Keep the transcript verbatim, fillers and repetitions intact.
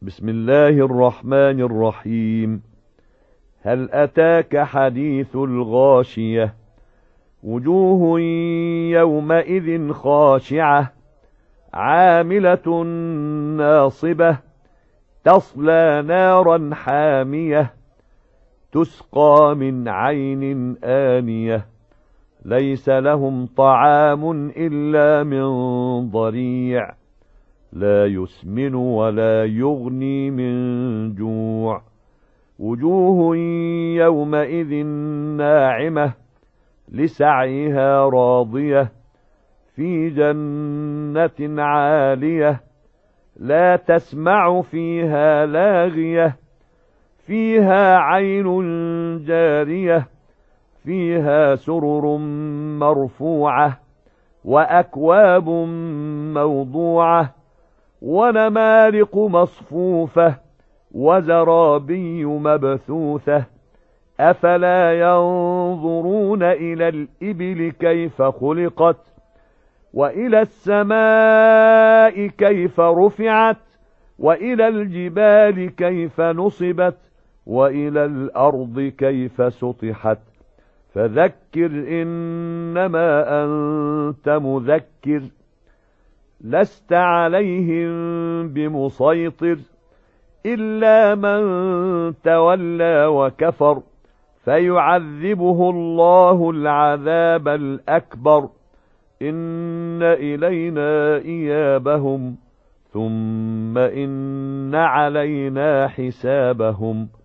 بسم الله الرحمن الرحيم. هل أتاك حديث الغاشية؟ وجوه يومئذ خاشعة عاملة ناصبة تصلى نارا حامية تسقى من عين آنية ليس لهم طعام إلا من ضريع لا يسمن ولا يغني من جوع. وجوه يومئذ ناعمة لسعيها راضية في جنة عالية لا تسمع فيها لاغية فيها عين جارية فيها سرر مرفوعة وأكواب موضوعة ونمارق مصفوفة وزرابي مبثوثة أفلا ينظرون إلى الإبل كيف خلقت وإلى السماء كيف رفعت وإلى الجبال كيف نصبت وإلى الأرض كيف سطحت فذكر إنما أنت مذكر لست عليهم بمسيطر إلا من تولى وكفر فيعذبه الله العذاب الأكبر إن إلينا إيابهم ثم إن علينا حسابهم